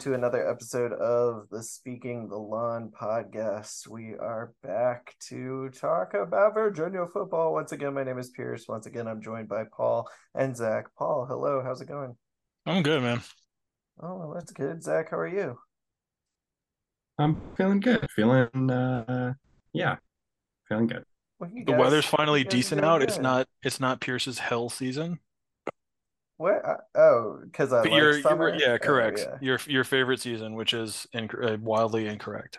to another episode of the Speaking the Lawn podcast. We are back to talk about Virginia football. Once again, my name is Pierce. Once again, I'm joined by Paul and Zach. Paul, hello. How's it going? I'm good, man. Oh, well, that's good. Zach, how are you? I'm feeling good. Yeah, feeling good. Well, The weather's you finally guys are decent doing out. It's good. not it's not Pierce's hell season. What? Oh, because I But like you're summer. yeah, Oh, correct. yeah. Your favorite season, which is wildly incorrect.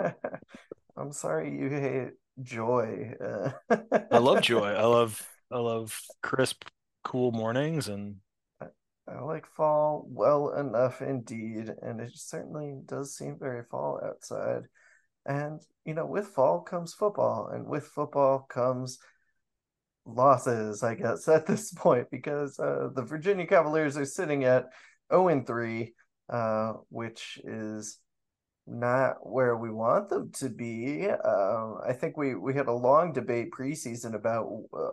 I'm sorry you hate joy. I love joy. I love crisp, cool mornings and I like fall well enough indeed, and it certainly does seem very fall outside. And, with fall comes football, and with football comes losses, I guess, at this point, because the Virginia Cavaliers are sitting at 0-3, which is not where we want them to be. I think we had a long debate preseason about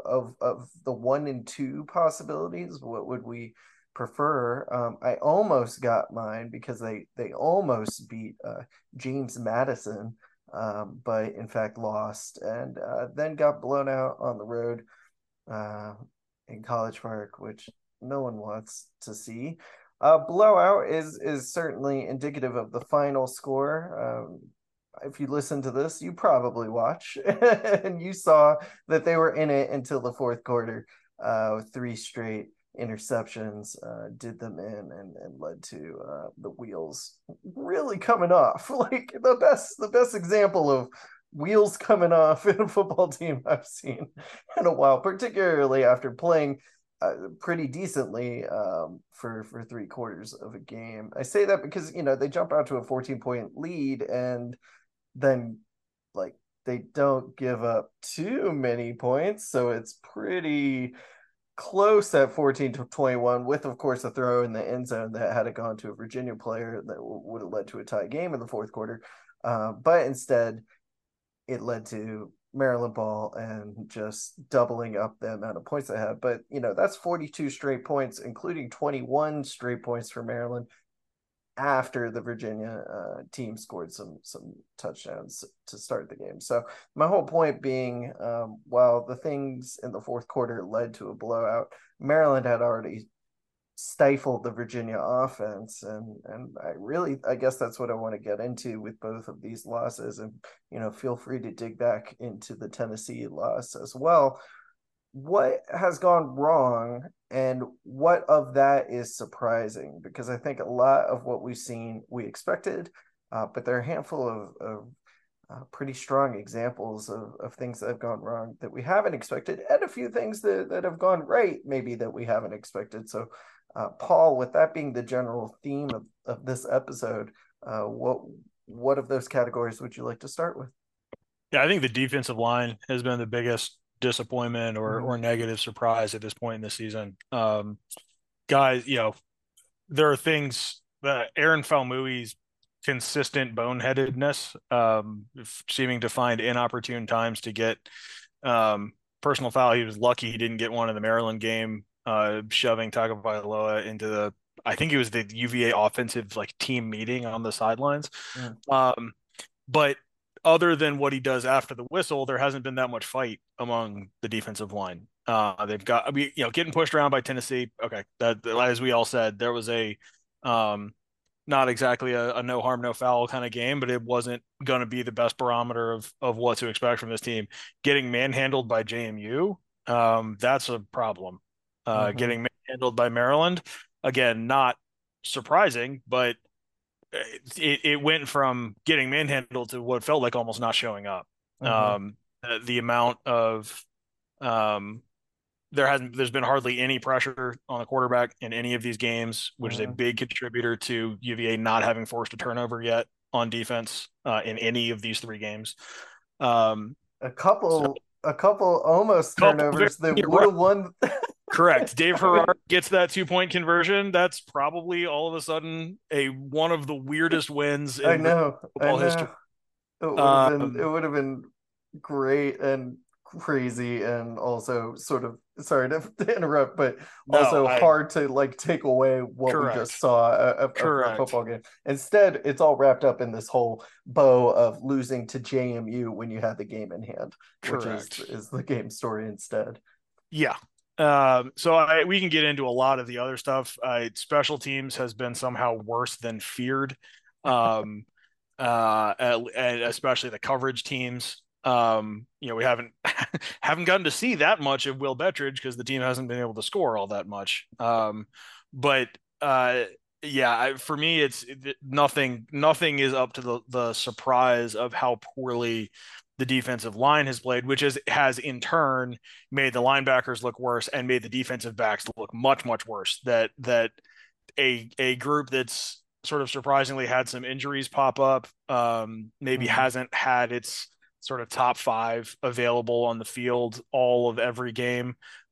of the 1 and 2 possibilities. What would we prefer? I almost got mine because they almost beat James Madison, but in fact lost, and then got blown out on the road uh, in College Park, which no one wants to see. Blowout is certainly indicative of the final score. If you listen to this, you probably watch, and you saw that they were in it until the fourth quarter. Three straight interceptions did them in and led to the wheels really coming off. Like the best example of wheels coming off in a football team I've seen in a while, particularly after playing pretty decently for 3 quarters of a game. I say that because they jump out to a 14-point lead, and then like they don't give up too many points, so it's pretty close at 14-21, with of course a throw in the end zone that had it gone to a Virginia player that would have led to a tie game in the fourth quarter. But instead it led to Maryland ball and just doubling up the amount of points they had. But that's 42 straight points, including 21 straight points for Maryland after the Virginia team scored some touchdowns to start the game. So my whole point being, while the things in the fourth quarter led to a blowout, Maryland had already stifled the Virginia offense, and I guess that's what I want to get into with both of these losses, and feel free to dig back into the Tennessee loss as well. What has gone wrong, and what of that is surprising? Because I think a lot of what we've seen we expected, but there are a handful of pretty strong examples of things that have gone wrong that we haven't expected, and a few things that have gone right maybe that we haven't expected. So Paul, with that being the general theme of this episode, what of those categories would you like to start with? yeah, I think the defensive line has been the biggest disappointment Mm-hmm. or negative surprise at this point in the season. Guys, there are things that Aaron Falmui's consistent boneheadedness, seeming to find inopportune times to get personal foul. He was lucky he didn't get one in the Maryland game, shoving Tagovailoa into I think it was the UVA offensive like team meeting on the sidelines. Mm-hmm. Um, but other than what he does after the whistle, there hasn't been that much fight among the defensive line. They've got, getting pushed around by Tennessee. Okay, that as we all said, there was um, not exactly a no harm, no foul kind of game, but it wasn't going to be the best barometer of what to expect from this team. Getting manhandled by JMU, that's a problem. Mm-hmm. Getting manhandled by Maryland, again, not surprising, but it went from getting manhandled to what felt like almost not showing up. Mm-hmm. The amount of um, there's been hardly any pressure on the quarterback in any of these games, which is a Mm-hmm. big contributor to UVA not having forced a turnover yet on defense in any of these three games. Um, a so couple a couple almost couple turnovers that yeah, would right, have won. correct. Dave I Farrar mean, gets that 2 point conversion. That's probably all of a sudden a one of the weirdest wins I in know, I football history. know. It would have been Um, great, and crazy and also sort of, sorry to interrupt, but No, also I hard to like take away what we just correct. saw for a Correct. football game. Instead, it's all wrapped up in this whole bow of losing to JMU when you had the game in hand, which Correct. is the game story instead. Yeah. We can get into a lot of the other stuff. Special teams has been somehow worse than feared. Um, and especially the coverage teams. We haven't haven't gotten to see that much of Will Bettridge because the team hasn't been able to score all that much. But yeah, for me, nothing is up to the surprise of how poorly the defensive line has played, which has in turn made the linebackers look worse and made the defensive backs look much, much worse. That a group that's sort of surprisingly had some injuries pop up, maybe hasn't had its sort of top five available on the field all of every game,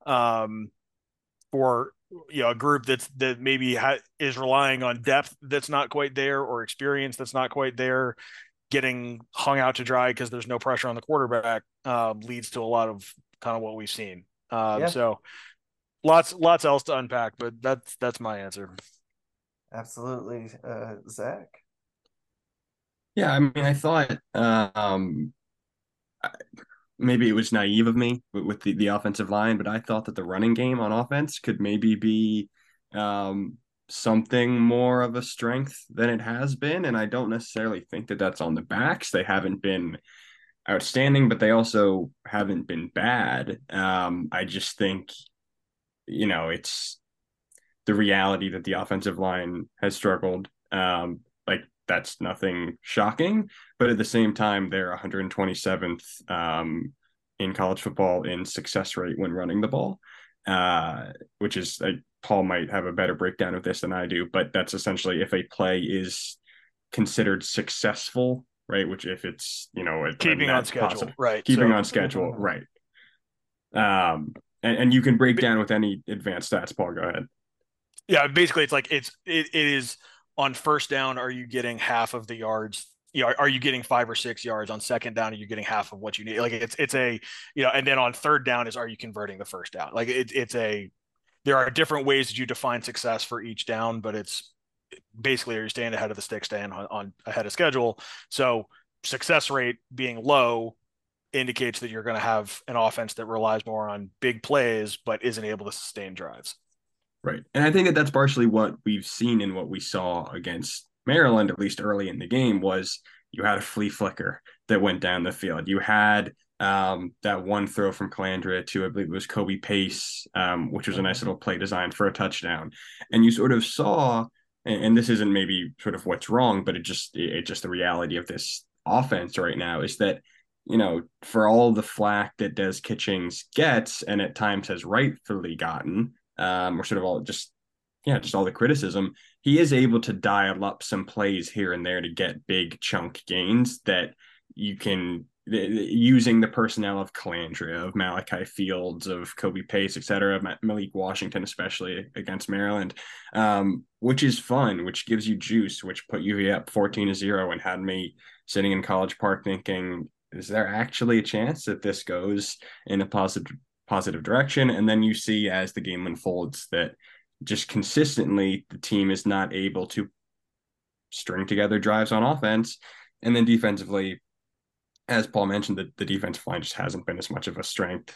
for a group that maybe is relying on depth that's not quite there or experience that's not quite there, getting hung out to dry because there's no pressure on the quarterback, leads to a lot of kind of what we've seen. Yeah, So lots else to unpack, but that's my answer. absolutely. Zach? Yeah, I mean, I thought maybe it was naive of me with the offensive line, but I thought that the running game on offense could maybe be something more of a strength than it has been. And I don't necessarily think that that's on the backs. They haven't been outstanding, but they also haven't been bad. I just think, it's the reality that the offensive line has struggled. Like that's nothing shocking, but at the same time, they're 127th in college football in success rate when running the ball, which is Paul might have a better breakdown of this than I do, but that's essentially if a play is considered successful, right? Which if it's Keeping on schedule, positive, right? keeping So on schedule, right? And you can break down with any advanced stats. Paul, go ahead. yeah, basically it's like it is on first down. Are you getting half of the yards? Are you getting 5 or 6 yards on second down? Are you getting half of what you need? Like it's a and then on third down is are you converting the first down? Like there are different ways that you define success for each down, but it's basically are you staying ahead of the stick, staying on ahead of schedule. So success rate being low indicates that you're going to have an offense that relies more on big plays but isn't able to sustain drives. Right. And I think that that's partially what we've seen in what we saw against Maryland, at least early in the game, was you had a flea flicker that went down the field. You had that one throw from Calandria to, I believe it was Kobe Pace, which was a nice little play design for a touchdown. And you sort of saw, and this isn't maybe sort of what's wrong, but it's just the reality of this offense right now is that, for all the flack that Des Kitchings gets and at times has rightfully gotten, or sort of just all the criticism, he is able to dial up some plays here and there to get big chunk gains that you can, using the personnel of Calandria, of Malachi Fields, of Kobe Pace, etc., Malik Washington, especially against Maryland, which is fun, which gives you juice, which put UVA up 14-0 and had me sitting in College Park thinking, is there actually a chance that this goes in a positive direction? And then you see as the game unfolds that just consistently the team is not able to string together drives on offense. And then defensively, as Paul mentioned, the defensive line just hasn't been as much of a strength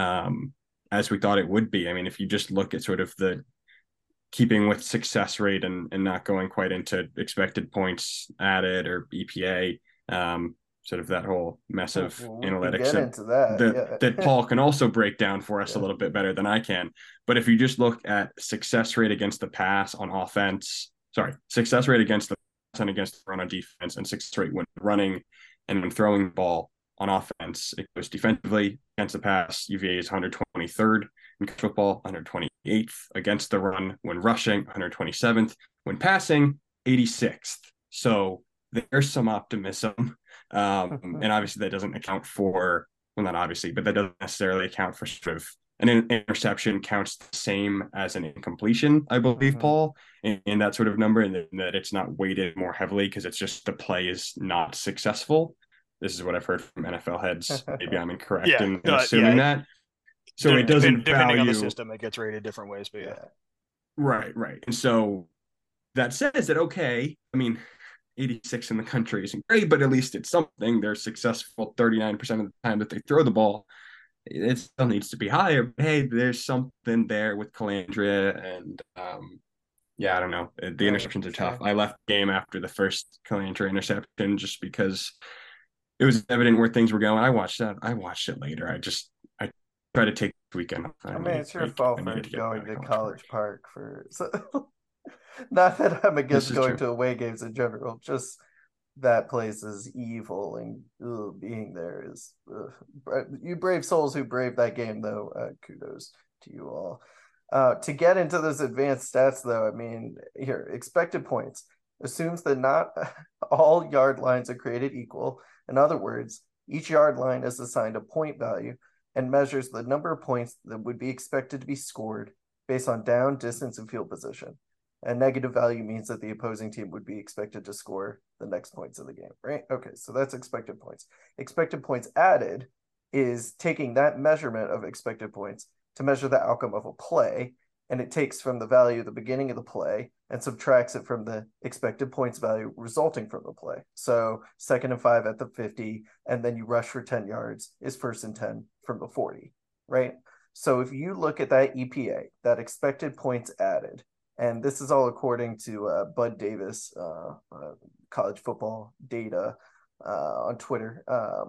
as we thought it would be. I mean, if you just look at sort of the keeping with success rate and not going quite into expected points added or EPA, sort of that whole mess of analytics that Paul can also break down for us a little bit better than I can. But if you just look at success rate against the pass on offense, success rate against the pass and against the run on defense, and success rate when running and when throwing the ball on offense, it goes defensively against the pass. UVA is 123rd in football, 128th against the run when rushing, 127th when passing, 86th. So there's some optimism. And obviously that doesn't account for, well, not obviously, but that doesn't necessarily account for sort of an interception counts the same as an incompletion, I believe, Paul, in that sort of number, and that it's not weighted more heavily because it's just the play is not successful. This is what I've heard from NFL heads. Maybe I'm incorrect Yeah, in assuming that. So it doesn't depending on the value. system, it gets rated different ways. But yeah. Right, right. And so that says that, okay, I mean, 86 in the country isn't great, but at least it's something. They're successful 39% of the time that they throw the ball. It still needs to be higher. But hey, there's something there with Calandria. And yeah, I don't know. The interceptions are tough. I left the game after the first Calandria interception just because it was evident where things were going. I watched that. I watched it later. I try to take the weekend off. I mean, it's your fault for going to College Park for. So, not that I'm against going to away games in general, just that place is evil and being there is. You brave souls who braved that game, though. Kudos to you all. To get into those advanced stats, though, I mean, here, expected points assumes that not all yard lines are created equal. In other words, each yard line is assigned a point value and measures the number of points that would be expected to be scored based on down, distance, and field position. A negative value means that the opposing team would be expected to score the next points of the game, right? Okay, so that's expected points. Expected points added is taking that measurement of expected points to measure the outcome of a play, and it takes from the value at the beginning of the play and subtracts it from the expected points value resulting from the play. So 2nd and 5 at the 50, and then you rush for 10 yards is 1st and 10 from the 40, right? So if you look at that EPA, that expected points added, and this is all according to Bud Davis, college football data on Twitter.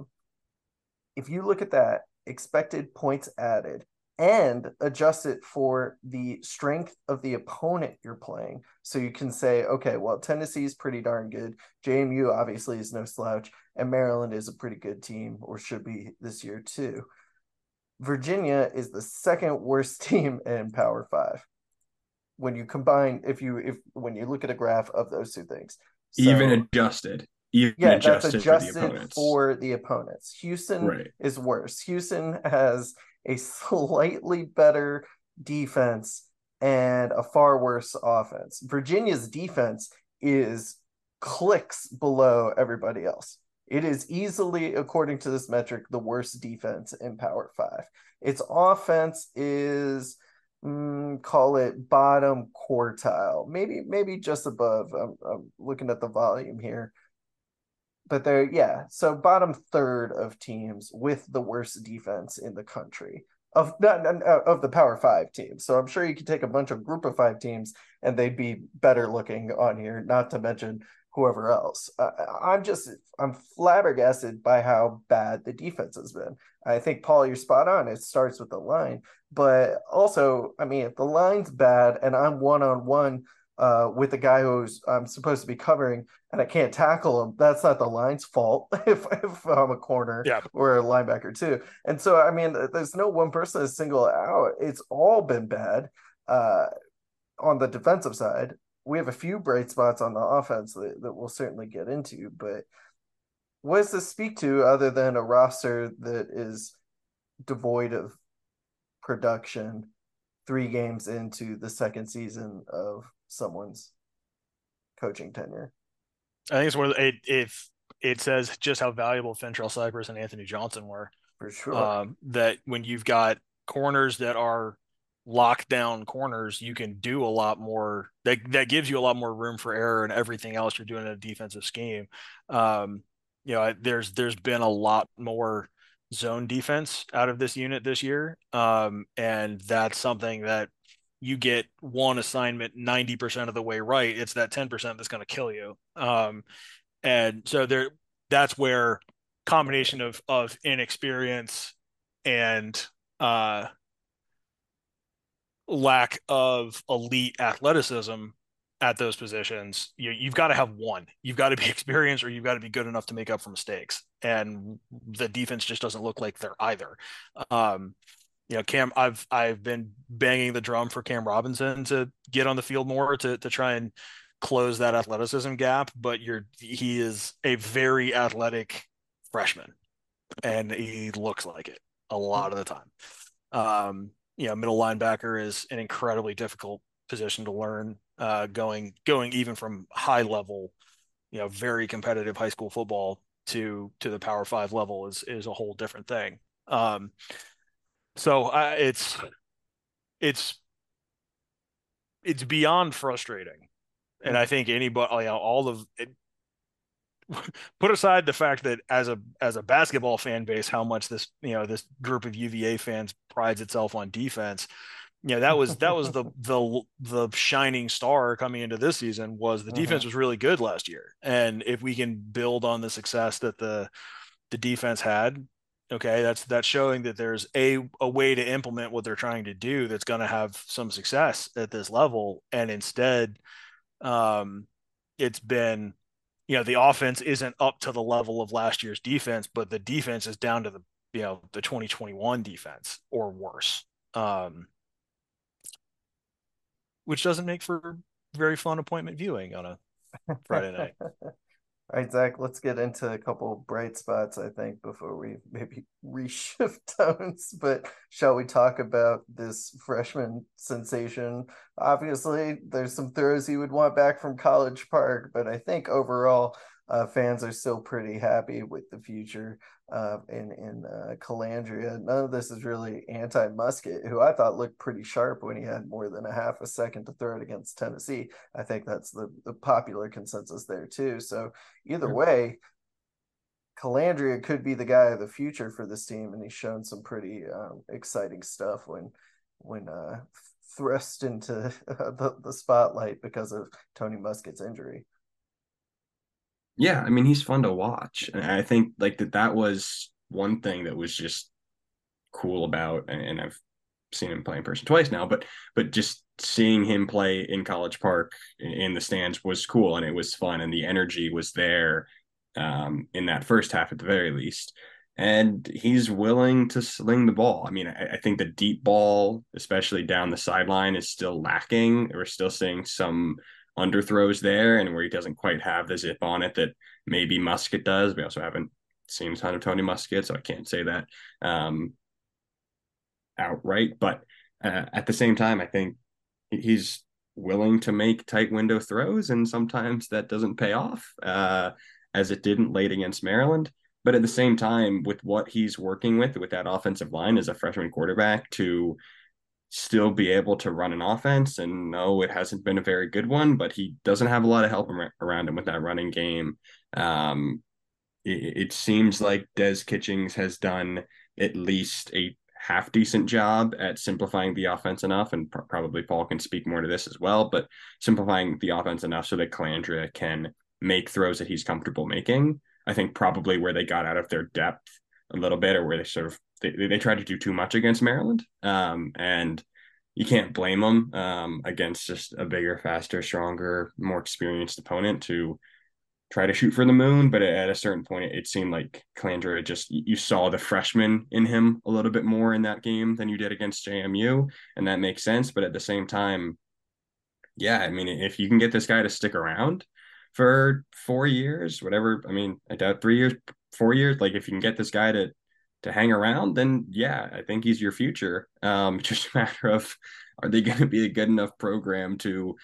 If you look at that expected points added and adjust it for the strength of the opponent you're playing, so you can say, okay, well, Tennessee is pretty darn good. JMU obviously is no slouch, and Maryland is a pretty good team, or should be this year too. Virginia is the 2nd worst team in Power 5. When you combine, when you look at a graph of those two things, so, even adjusted that's adjusted for the opponents. Houston is worse. Houston has a slightly better defense and a far worse offense. Virginia's defense is clicks below everybody else. It is easily, according to this metric, the worst defense in Power 5. Its offense is call it bottom quartile, maybe just above. I'm looking at the volume here, but so bottom third of teams with the worst defense in the country of the Power 5 teams. So I'm sure you could take a bunch of Group of 5 teams and they'd be better looking on here, not to mention whoever else. I'm flabbergasted by how bad the defense has been. I think, Paul, you're spot on. It starts with the line, but also, I mean, if the line's bad and I'm one-on-one with the guy who's I'm supposed to be covering and I can't tackle him, that's not the line's fault if I'm a corner or a linebacker too. And so, I mean, there's no one person to single out. It's all been bad on the defensive side. We have a few bright spots on the offense that we'll certainly get into, but what does this speak to other than a roster that is devoid of production 3 games into the 2nd season of someone's coaching tenure? I think it's where it says just how valuable Fentrell Cypress and Anthony Johnson were. For sure. That when you've got corners that are lockdown corners, you can do a lot more. That gives you a lot more room for error and everything else you're doing in a defensive scheme. There's been a lot more zone defense out of this unit this year, and that's something that you get one assignment 90% of the way right. It's that 10% that's going to kill you. And so that's where combination of inexperience and lack of elite athleticism at those positions, you've got to have one. You've got to be experienced or you've got to be good enough to make up for mistakes. And the defense just doesn't look like they're either. Cam, I've been banging the drum for Cam Robinson to get on the field more to try and close that athleticism gap, but he is a very athletic freshman and he looks like it a lot of the time. Middle linebacker is an incredibly difficult position to learn, going even from high level, very competitive high school football to the Power Five level is a whole different thing. So it's it's beyond frustrating, and I think anybody, you know, all of it, put aside the fact that as a basketball fan base, how much this, you know, this group of UVA fans prides itself on defense. You know, that was the shining star coming into this season, was the defense was really good last year. And if we can build on the success that the defense had, okay, that's showing that there's a way to implement what they're trying to do that's going to have some success at this level. And instead, it's been, you know, the offense isn't up to the level of last year's defense, but the defense is down to the, you know, the 2021 defense or worse, which doesn't make for very fun appointment viewing on a Friday night. All right, Zach, let's get into a couple bright spots, I think, before we maybe reshift tones. But shall we talk about this freshman sensation? Obviously, there's some throws you would want back from College Park, but I think overall, fans are still pretty happy with the future in Calandria. None of this is really anti-Musket, who I thought looked pretty sharp when he had more than a half a second to throw it against Tennessee. I think that's the popular consensus there too. So either way, Calandria could be the guy of the future for this team, and he's shown some pretty exciting stuff when thrust into the spotlight because of Tony Musket's injury. Yeah, I mean, he's fun to watch. And I think like that was one thing that was just cool about, and I've seen him play in person twice now, but just seeing him play in College Park in the stands was cool, and it was fun, and the energy was there in that first half at the very least. And he's willing to sling the ball. I mean, I think the deep ball, especially down the sideline, is still lacking. We're still seeing some underthrows there, and where he doesn't quite have the zip on it that maybe Musket does. We also haven't seen a ton of Tony Musket, so I can't say that outright. But at the same time, I think he's willing to make tight window throws, and sometimes that doesn't pay off, as it didn't late against Maryland. But at the same time, with what he's working with that offensive line as a freshman quarterback, to still be able to run an offense, and no, it hasn't been a very good one, but he doesn't have a lot of help around him with that running game. It seems like Des Kitchings has done at least a half decent job at simplifying the offense enough, and probably Paul can speak more to this as well, but simplifying the offense enough so that Calandria can make throws that he's comfortable making. I think probably where they got out of their depth a little bit, or where they sort of they tried to do too much against Maryland, and you can't blame them against just a bigger, faster, stronger, more experienced opponent to try to shoot for the moon. But at a certain point, it seemed like Calandria just, you saw the freshman in him a little bit more in that game than you did against JMU, and that makes sense. But at the same time, yeah, I mean, if you can get this guy to stick around for 4 years, whatever, I mean, I doubt 3 years, 4 years, like if you can get this guy to hang around, then yeah, I think he's your future. Just a matter of, are they going to be a good enough program to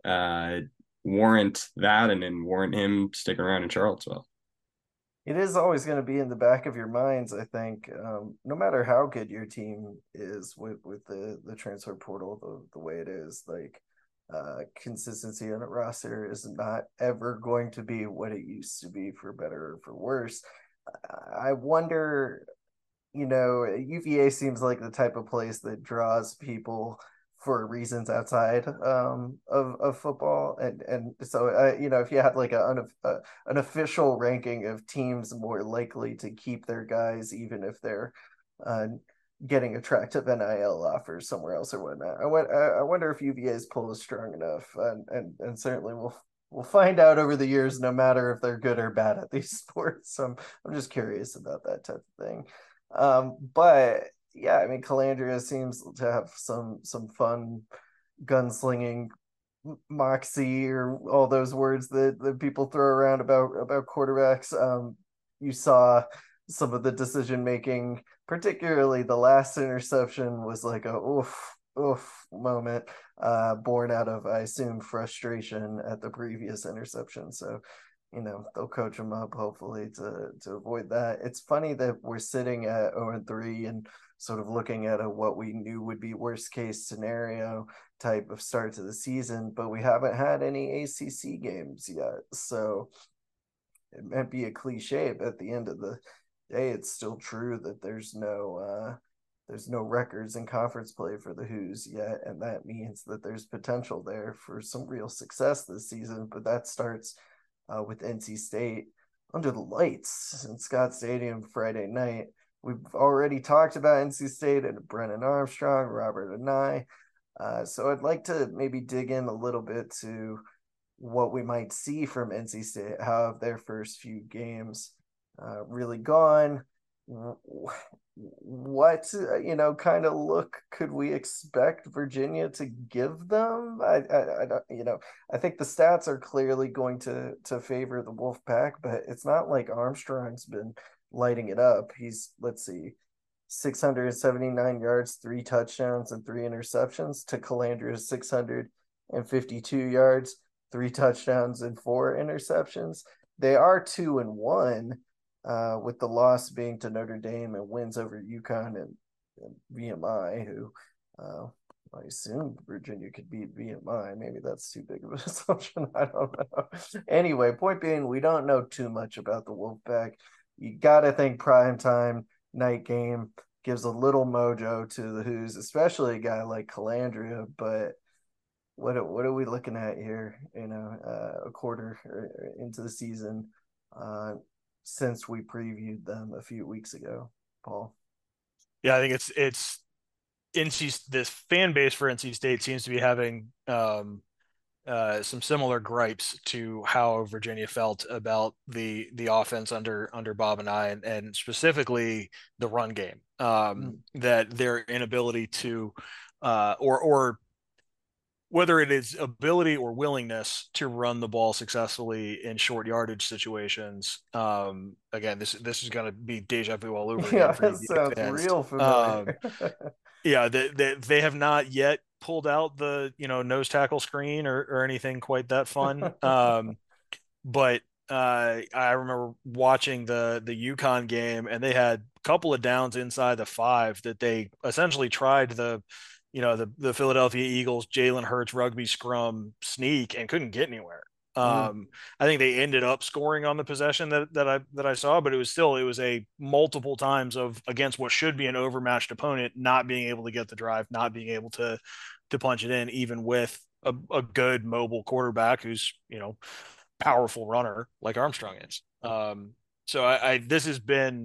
warrant that, and then warrant him sticking around in Charlottesville? It is always going to be in the back of your minds, I think, no matter how good your team is with the transfer portal the way it is. Like, consistency on a roster is not ever going to be what it used to be, for better or for worse. I wonder, UVA seems like the type of place that draws people for reasons outside of football, and so if you had like an official ranking of teams more likely to keep their guys even if they're uh, getting attractive NIL offers somewhere else or whatnot. I wonder if UVA's pull is strong enough, and certainly we'll find out over the years, no matter if they're good or bad at these sports. So I'm just curious about that type of thing. But yeah, I mean, Calandria seems to have some fun gunslinging moxie, or all those words that people throw around about quarterbacks. You saw some of the decision making, particularly the last interception, was like a oof moment, born out of, I assume, frustration at the previous interception. So they'll coach them up hopefully to avoid that. It's funny that we're sitting at 0-3 and sort of looking at what we knew would be worst case scenario type of start to the season, but we haven't had any ACC games yet. So it might be a cliche, but at the end of the day, it's still true that there's no records in conference play for the Hoos yet, and that means that there's potential there for some real success this season. But that starts with NC State under the lights in Scott Stadium Friday night. We've already talked about NC State and Brennan Armstrong, Robert Anae. So I'd like to maybe dig in a little bit to what we might see from NC State, how have their first few games really gone? What kind of look could we expect Virginia to give them? I don't, I think the stats are clearly going to favor the Wolfpack, but it's not like Armstrong's been lighting it up. He's, let's see, 679 yards, 3 touchdowns, and 3 interceptions to Calandra's 652 yards, 3 touchdowns, and 4 interceptions. They are 2-1, with the loss being to Notre Dame and wins over UConn and VMI, who I assume Virginia could beat VMI. Maybe that's too big of an assumption. I don't know. Anyway, point being, we don't know too much about the Wolfpack. You got to think primetime night game gives a little mojo to the Hoos, especially a guy like Calandria. But what are we looking at here? A quarter into the season, since we previewed them a few weeks ago, Paul. Yeah, I think it's this fan base for NC State seems to be having some similar gripes to how Virginia felt about the offense under Bob Anae, and specifically the run game. That their inability to or whether it is ability or willingness to run the ball successfly in short yardage situations. Again, this is going to be deja vu all over again for that sounds fans. real familiar. Yeah, they have not yet pulled out the nose tackle screen or anything quite that fun. But I remember watching the UConn game, and they had a couple of downs inside the 5 that they essentially tried the Philadelphia Eagles Jalen Hurts rugby scrum sneak and couldn't get anywhere. I think they ended up scoring on the possession that I saw, but it was a multiple times of against what should be an overmatched opponent, not being able to get the drive, not being able to punch it in, even with a good mobile quarterback who's powerful runner like Armstrong is. So I this has been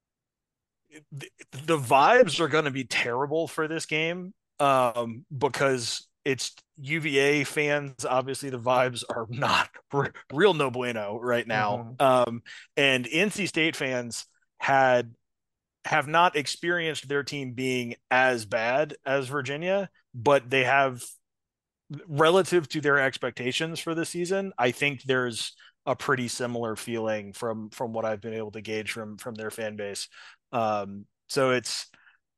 the vibes are going to be terrible for this game, because it's UVA fans. Obviously, the vibes are not real no bueno right now. And NC State fans have not experienced their team being as bad as Virginia, but they have, relative to their expectations for the season, I think there's a pretty similar feeling from what I've been able to gauge from their fan base. So it's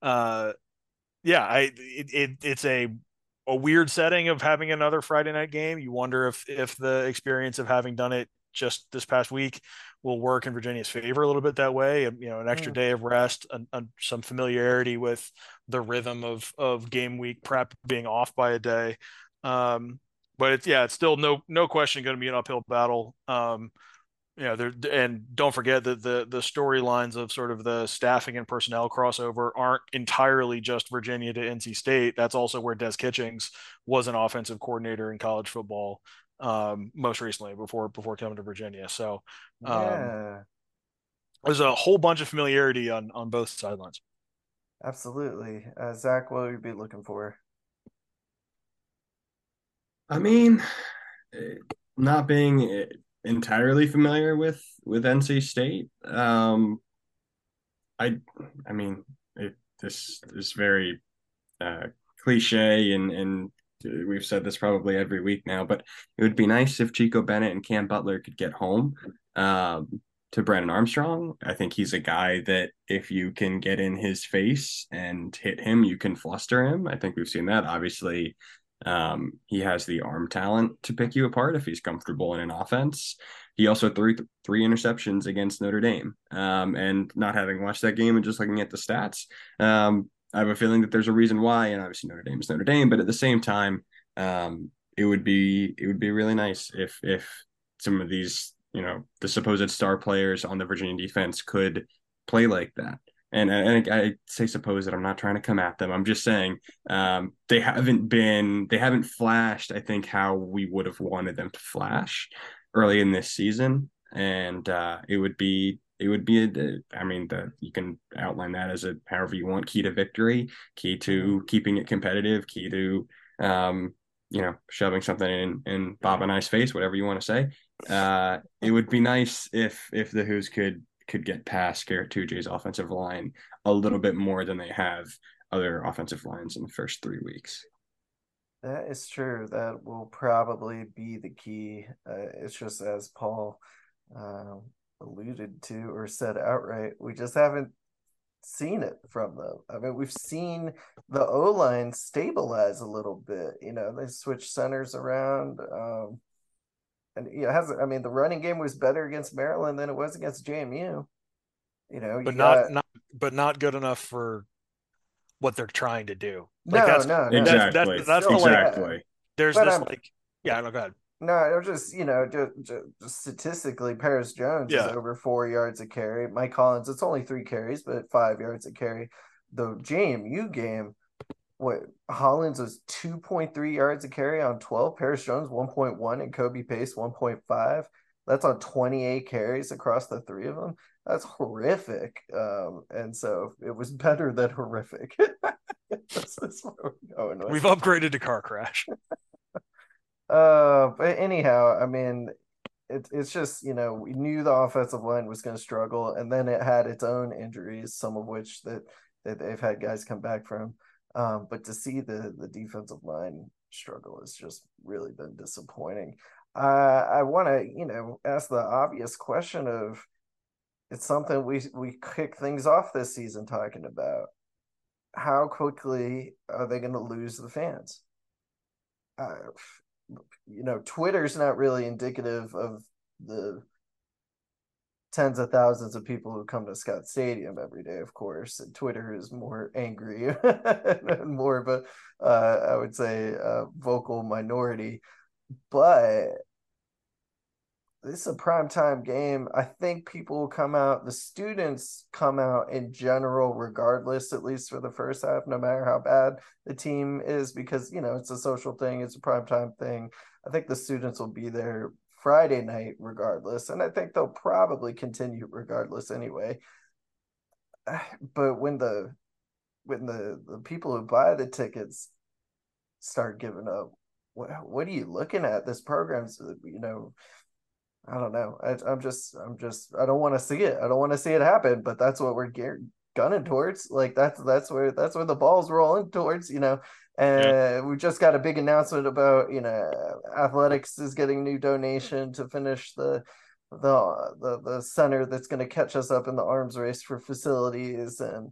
it's a weird setting of having another Friday night game. You wonder if the experience of having done it just this past week will work in Virginia's favor a little bit that way. An extra day of rest, some familiarity with the rhythm of game week prep being off by a day. But it's still no question going to be an uphill battle. And don't forget that the storylines of sort of the staffing and personnel crossover aren't entirely just Virginia to NC State. That's also where Des Kitchings was an offensive coordinator in college football, most recently before coming to Virginia. So there's a whole bunch of familiarity on both sidelines. Absolutely. Zach, what would you be looking for? I mean, not being entirely familiar with NC State. This is very cliche, and we've said this probably every week now, but it would be nice if Chico Bennett and Cam Butler could get home to Brennan Armstrong. I think he's a guy that if you can get in his face and hit him, you can fluster him. I think we've seen that. Obviously, He has the arm talent to pick you apart if he's comfortable in an offense. He also threw three interceptions against Notre Dame. And not having watched that game and just looking at the stats, I have a feeling that there's a reason why. And obviously Notre Dame is Notre Dame, but at the same time, it would be really nice if some of these, the supposed star players on the Virginia defense could play like that. And I say suppose that I'm not trying to come at them. I'm just saying they haven't flashed, I think, how we would have wanted them to flash early in this season. And I mean, you can outline that as however you want: key to victory, key to keeping it competitive, key to shoving something in Bob and I's face, whatever you want to say. It would be nice if the Who's could get past Garrett Tujague's offensive line a little bit more than they have other offensive lines in the first 3 weeks. That is true. That will probably be the key. It's just as Paul alluded to or said outright, we just haven't seen it from them. I mean, we've seen the O line stabilize a little bit. They switch centers around. And I mean, the running game was better against Maryland than it was against JMU. But not good enough for what they're trying to do. Like no, that's no, no. Exactly. That's Still the exactly. there's but this like yeah, no, go ahead. No, just just statistically, Paris Jones is Yeah. over 4 yards a carry. Mike Collins, it's only 3 carries, but 5 yards a carry. The JMU game, what Hollins was 2.3 yards a carry on 12. Paris Jones 1.1 and Kobe Pace 1.5. That's on 28 carries across the three of them. That's horrific. And so it was better than horrific. That's where we're going with. We've upgraded to car crash. But anyhow, I mean, it's just, we knew the offensive line was going to struggle, and then it had its own injuries, some of which that they've had guys come back from. But to see the defensive line struggle has just really been disappointing. I want to, ask the obvious question of, it's something we kick things off this season talking about. How quickly are they going to lose the fans? Twitter's not really indicative of the tens of thousands of people who come to Scott Stadium every day, of course. And Twitter is more angry and more of a, I would say, vocal minority. But this is a primetime game. I think people will come out. The students come out in general, regardless, at least for the first half, no matter how bad the team is, because, it's a social thing. It's a primetime thing. I think the students will be there Friday night regardless. And I think they'll probably continue regardless anyway. But when the people who buy the tickets start giving up, what are you looking at? This program's, I don't know. I'm just, I don't want to see it. I don't want to see it happen, but that's what we're gunning towards. Like that's where the ball's rolling towards, And Yeah. we just got a big announcement about, athletics is getting new donation to finish the center that's going to catch us up in the arms race for facilities. And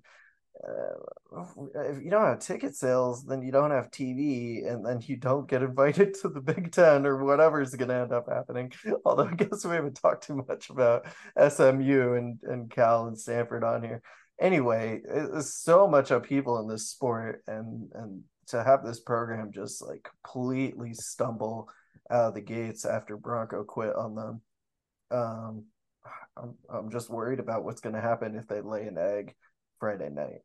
if you don't have ticket sales, then you don't have TV, and then you don't get invited to the Big Ten or whatever's going to end up happening. Although I guess we haven't talked too much about SMU and Cal and Stanford on here. Anyway, there's so much upheaval in this sport, and to have this program just like completely stumble out of the gates after Bronco quit on them. I'm just worried about what's going to happen if they lay an egg Friday night.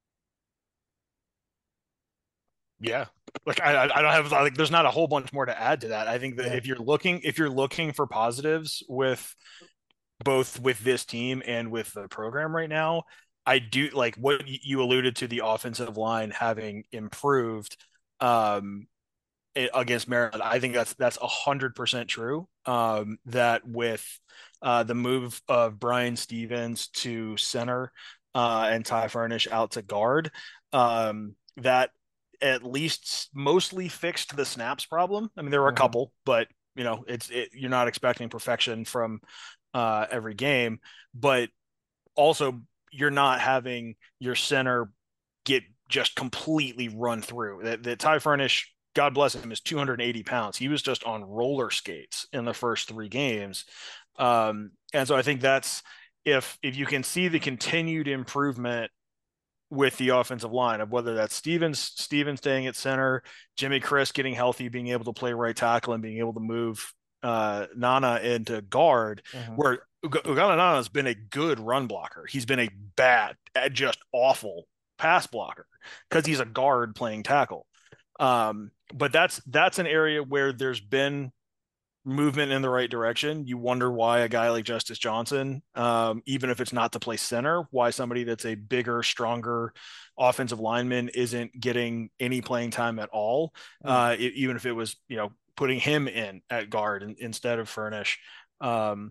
Yeah. Like I don't have like there's not a whole bunch more to add to that. I think that if you're looking for positives with both with this team and with the program right now, I do like what you alluded to, the offensive line having improved against Maryland. I think that's 100% true. That with the move of Brian Stevens to center and Ty Furnish out to guard, that at least mostly fixed the snaps problem. I mean, there were a couple, but you're not expecting perfection from every game, but also you're not having your center get just completely run through. That Ty Furnish God bless him, is 280 pounds. He was just on roller skates in the first 3 games. And so I think that's, if you can see the continued improvement with the offensive line, of whether that's Stevens staying at center, Jimmy Chris getting healthy, being able to play right tackle, and being able to move Nana into guard, where Ugana Nana has been a good run blocker. He's been a bad, just awful pass blocker because he's a guard playing tackle. But that's an area where there's been movement in the right direction. You wonder why a guy like Justice Johnson, even if it's not to play center, why somebody that's a bigger, stronger offensive lineman isn't getting any playing time at all. Even if it was, putting him in at guard instead of Furnish. So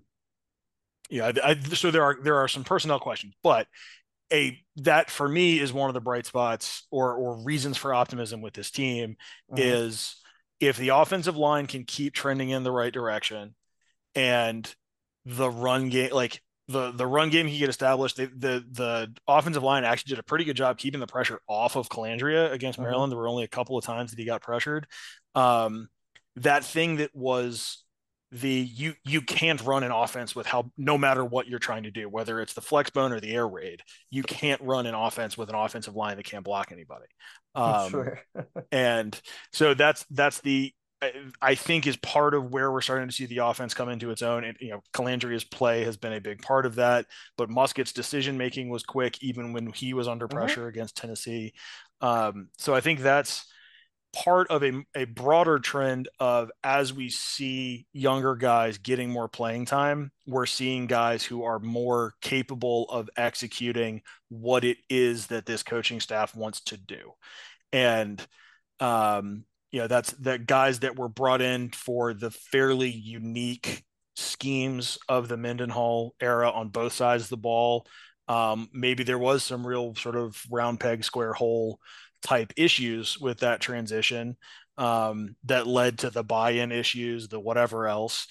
there are some personnel questions, but that for me is one of the bright spots or reasons for optimism with this team is if the offensive line can keep trending in the right direction and the run game, like the run game he get established, the offensive line actually did a pretty good job keeping the pressure off of Calandria against Maryland. There were only a couple of times that he got pressured. That thing that was you can't run an offense with no matter what you're trying to do, whether it's the flex bone or the air raid, you can't run an offense with an offensive line that can't block anybody. Sure. And so that's I think is part of where we're starting to see the offense come into its own. And, Calandria's play has been a big part of that, but Muskett's decision making was quick, even when he was under pressure against Tennessee. So I think that's part of a broader trend of, as we see younger guys getting more playing time, we're seeing guys who are more capable of executing what it is that this coaching staff wants to do. And, that's the guys that were brought in for the fairly unique schemes of the Mendenhall era on both sides of the ball. Maybe there was some real sort of round peg, square hole type issues with that transition that led to the buy-in issues, the whatever else.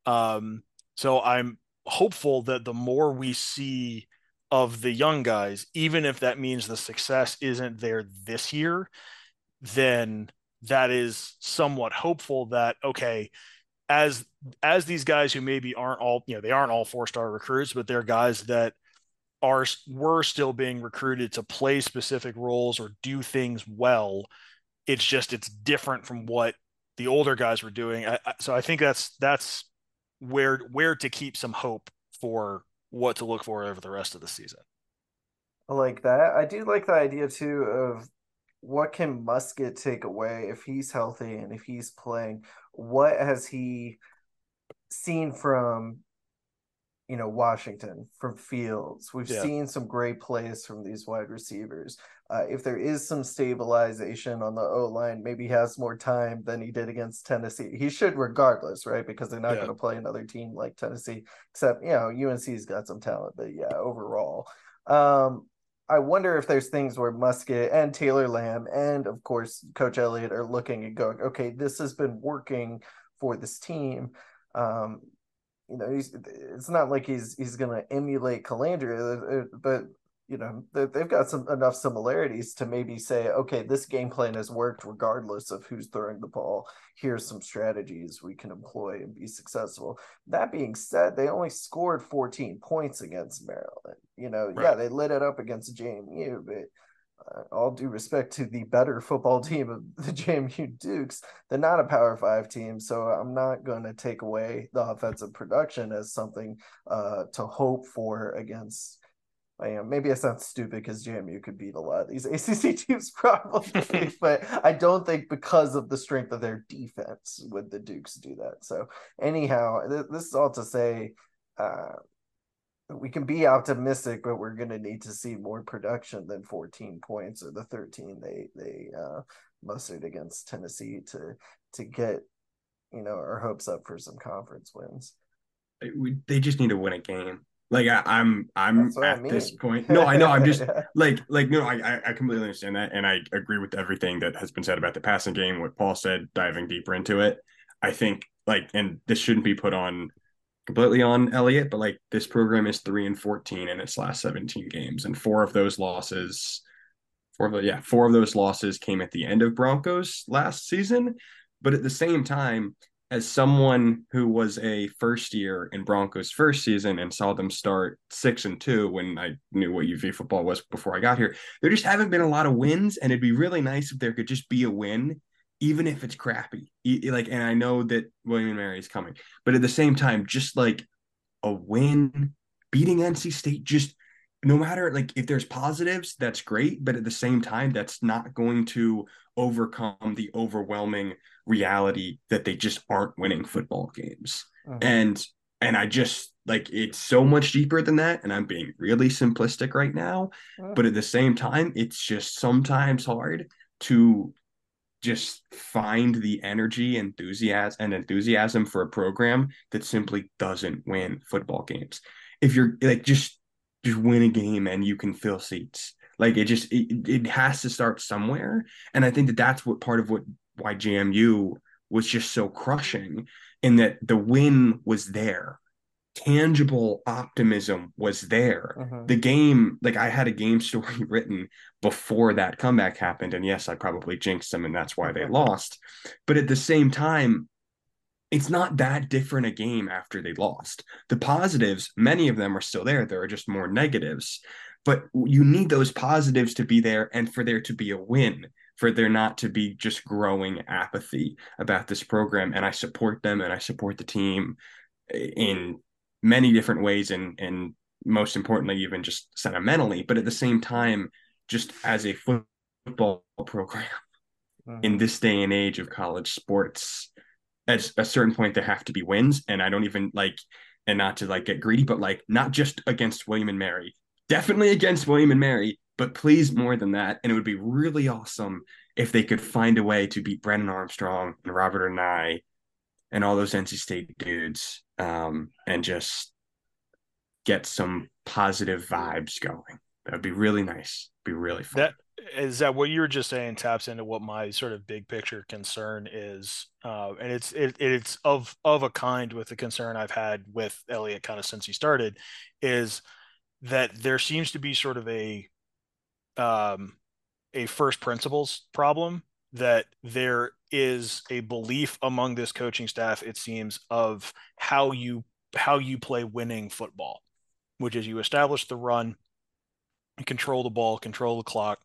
So I'm hopeful that the more we see of the young guys, even if that means the success isn't there this year, then that is somewhat hopeful that, okay, as these guys who maybe aren't all, they aren't all 4-star recruits, but they're guys that were still being recruited to play specific roles or do things well. It's different from what the older guys were doing. So I think that's where to keep some hope for what to look for over the rest of the season. I like that. I do like the idea too of what can Muskett take away if he's healthy and if he's playing. What has he seen from Washington, from Fields? We've seen some great plays from these wide receivers. If there is some stabilization on the O-line, maybe he has more time than he did against Tennessee. He should regardless, right? Because they're not going to play another team like Tennessee, except, UNC's got some talent, but overall. I wonder if there's things where Muskett and Taylor Lamb and, of course, Coach Elliott are looking and going, okay, this has been working for this team. It's not like he's going to emulate Calandria, but they've got enough similarities to maybe say, okay, this game plan has worked regardless of who's throwing the ball. Here's some strategies we can employ and be successful. That being said, they only scored 14 points against Maryland. Right. They lit it up against JMU, but all due respect to the better football team of the JMU Dukes, they're not a Power 5 team, so I'm not going to take away the offensive production as something to hope for against. Maybe I sound stupid because JMU could beat a lot of these ACC teams probably, but I don't think because of the strength of their defense would the Dukes do that. So anyhow, this is all to say we can be optimistic, but we're going to need to see more production than 14 points or the 13 they mustered against Tennessee to get our hopes up for some conference wins. They just need to win a game. Like I'm at this point. No, I know. I'm just no, I completely understand that. And I agree with everything that has been said about the passing game, what Paul said, diving deeper into it. I think and this shouldn't be put on completely on Elliott, but this program is 3-14 in its last 17 games. And 4 of those losses 4 of those losses came at the end of Broncos last season. But at the same time, as someone who was a first year in Broncos first season and saw them start 6-2 when I knew what UV football was before I got here, there just haven't been a lot of wins, and it'd be really nice if there could just be a win, even if it's crappy. Like, and I know that William & Mary is coming, but at the same time, just like a win, beating NC State, just no matter, like, if there's positives, that's great, but at the same time, that's not going to overcome the overwhelming reality that they just aren't winning football games. Mhm. And I just, like, it's so much deeper than that, and I'm being really simplistic right now, but at the same time, it's just sometimes hard to just find the energy, enthusiasm for a program that simply doesn't win football games. If you're like, just win a game and you can fill seats. Like, it has to start somewhere, and I think that that's what part of why JMU was just so crushing, in that the win was there, tangible optimism was there. Mhm. The game, like, I had a game story written before that comeback happened, and yes, I probably jinxed them, and that's why they lost. But at the same time, it's not that different a game after they lost. The positives, many of them are still there. There are just more negatives. But you need those positives to be there and for there to be a win, for there not to be just growing apathy about this program. And I support them and I support the team in many different ways, and most importantly, even just sentimentally. But at the same time, just as a football program in this day and age of college sports, at a certain point there have to be wins, and I don't even like, and not to like get greedy, but like, not just against William & Mary, definitely against William & Mary, but please more than that. And it would be really awesome if they could find a way to beat Brennan Armstrong and Robert Anae and all those NC State dudes, and just get some positive vibes going. That would be really nice. Be really fun. That what you were just saying taps into what my sort of big picture concern is, and it's of a kind with the concern I've had with Elliott kind of since he started, is that there seems to be sort of a first principles problem, that there is a belief among this coaching staff, it seems, of how you play winning football, which is you establish the run, you control the ball, control the clock.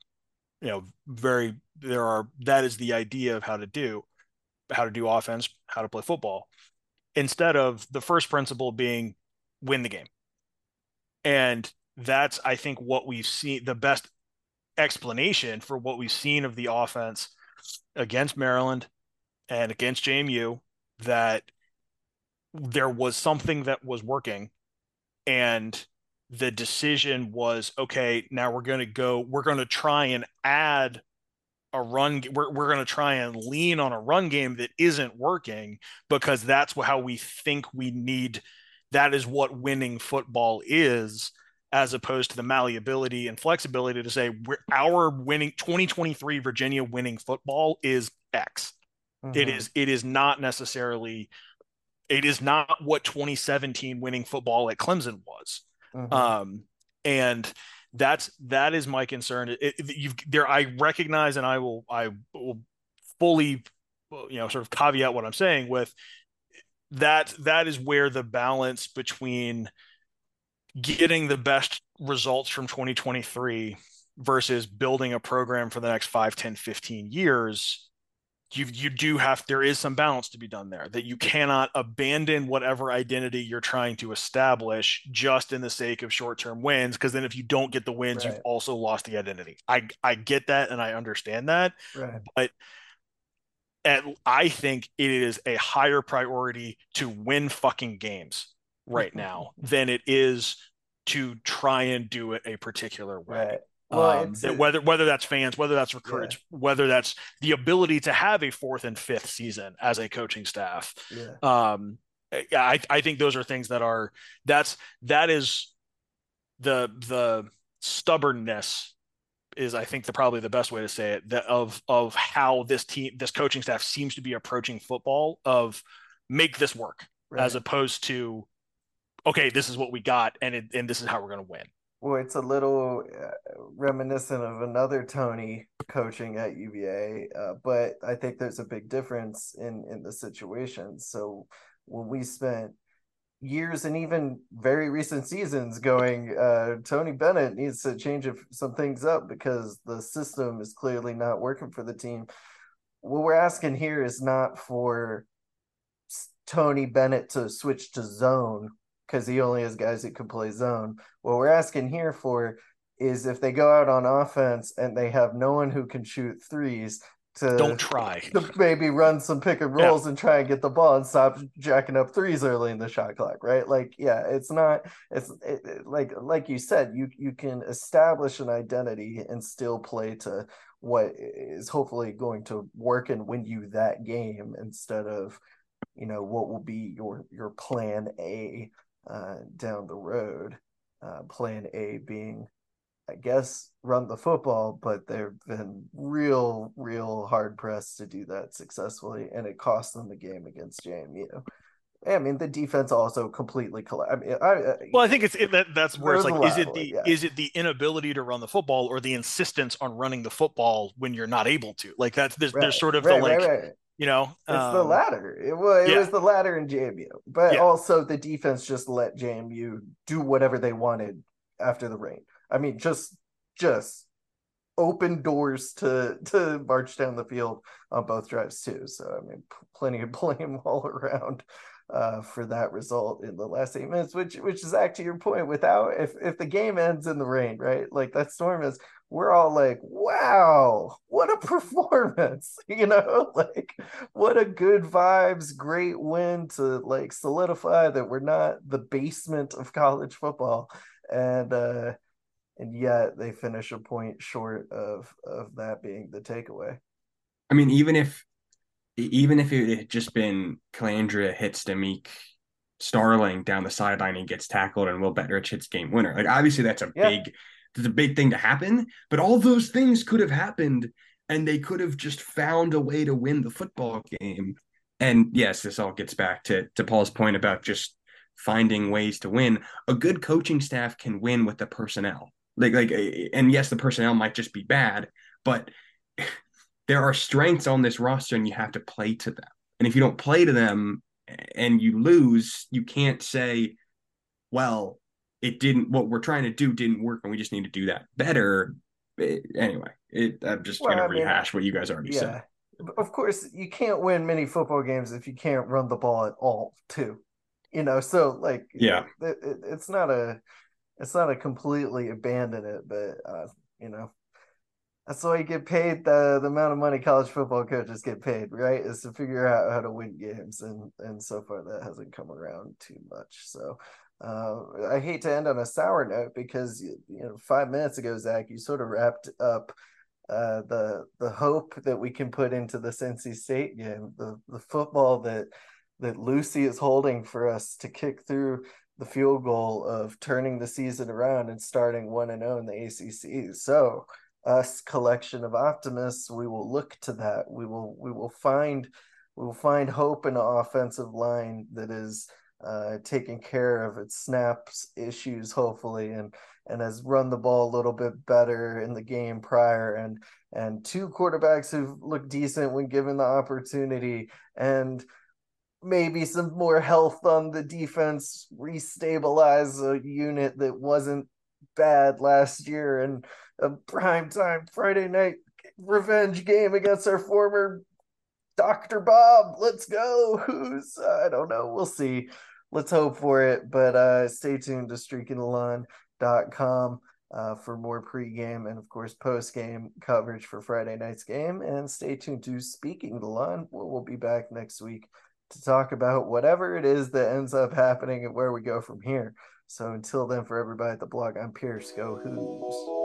That is the idea of how to do offense, how to play football, instead of the first principle being win the game. And that's, I think, what we've seen, the best explanation for what we've seen of the offense against Maryland and against JMU, that there was something that was working, and the decision was, okay, now we're going to try and add a run. We're going to try and lean on a run game that isn't working, because that's how we think we need. That is what winning football is, as opposed to the malleability and flexibility to say our winning 2023 Virginia winning football is X. Mhm. It is not necessarily, it is not what 2017 winning football at Clemson was. Mhm. And that is my concern. I recognize, and I will fully, sort of caveat what I'm saying with that. That is where the balance between getting the best results from 2023 versus building a program for the next 5, 10, 15 years, you do have, there is some balance to be done there, that you cannot abandon whatever identity you're trying to establish just in the sake of short-term wins, because then if you don't get the wins, Right. you've also lost the identity. I get that and I understand that, Right. but I think it is a higher priority to win fucking games right now than it is to try and do it a particular way. Right. Well, That whether that's fans, whether that's recruits, Yeah. whether that's the ability to have a fourth and fifth season as a coaching staff. Yeah. I think those are things that is the stubbornness is, I think, probably the best way to say it, that of how this coaching staff seems to be approaching football, of make this work, Right. as opposed to, okay, this is what we got, and this is how we're going to win. Well, it's a little reminiscent of another Tony coaching at UVA, but I think there's a big difference in the situation. So when we spent years and even very recent seasons going, Tony Bennett needs to change some things up because the system is clearly not working for the team. What we're asking here is not for Tony Bennett to switch to zone because he only has guys that can play zone. What we're asking here for is if they go out on offense and they have no one who can shoot threes Don't to try. maybe run some pick and rolls and try and get the ball and stop jacking up threes early in the shot clock, right? Like, yeah, it's not like you said, you can establish an identity and still play to what is hopefully going to work and win you that game instead of what will be your plan A down the road. Plan A being, I guess, run the football, but they've been real hard pressed to do that successfully, and it cost them the game against JMU. I mean, the defense also completely collapsed. Well, I think that's where it's like, is it the inability to run the football or the insistence on running the football when you're not able to? Like there's sort of right. It's the latter. It was the latter in JMU, but also the defense just let JMU do whatever they wanted after the rain. I mean, just open doors to march down the field on both drives too. So I mean, plenty of blame all around for that result in the last 8 minutes. Which is actually your point. Without if the game ends in the rain, right? Like that storm is. We're all like, wow, what a performance, like what a good vibes, great win to like solidify that we're not the basement of college football. And yet they finish a point short of that being the takeaway. I mean, even if it had just been Calandria hits Demick Starling down the sideline and gets tackled and Will Betteridge hits game winner. Like obviously that's a big thing to happen, but all those things could have happened and they could have just found a way to win the football game. And yes, this all gets back to Paul's point about just finding ways to win. A good coaching staff can win with the personnel. And yes, the personnel might just be bad, but there are strengths on this roster and you have to play to them. And if you don't play to them and you lose, you can't say, well, what we're trying to do didn't work and we just need to do that better. Anyway, I'm just going to rehash what you guys already said. Of course, you can't win many football games if you can't run the ball at all, too. So like, it's not a completely abandon it, but that's why you get paid the amount of money college football coaches get paid, right? Is to figure out how to win games, and so far that hasn't come around too much. So I hate to end on a sour note because 5 minutes ago, Zach, you sort of wrapped up the hope that we can put into the NC State game, the football that Lucy is holding for us to kick through the field goal of turning the season around and starting 1-0 in the ACC. So us collection of optimists, we will look to that. We will find hope in an offensive line that is taking care of its snaps issues, hopefully, and has run the ball a little bit better in the game prior, and two quarterbacks who've looked decent when given the opportunity, and maybe some more health on the defense, restabilize a unit that wasn't bad last year, and a primetime Friday night revenge game against our former Dr. Bob. Let's go. I don't know. We'll see. Let's hope for it. But stay tuned to streakingthelawn.com for more pregame and, of course, postgame coverage for Friday night's game. And stay tuned to Speaking the Lawn. We'll be back next week to talk about whatever it is that ends up happening and where we go from here. So until then, for everybody at the blog, I'm Pierce. Go Hoos.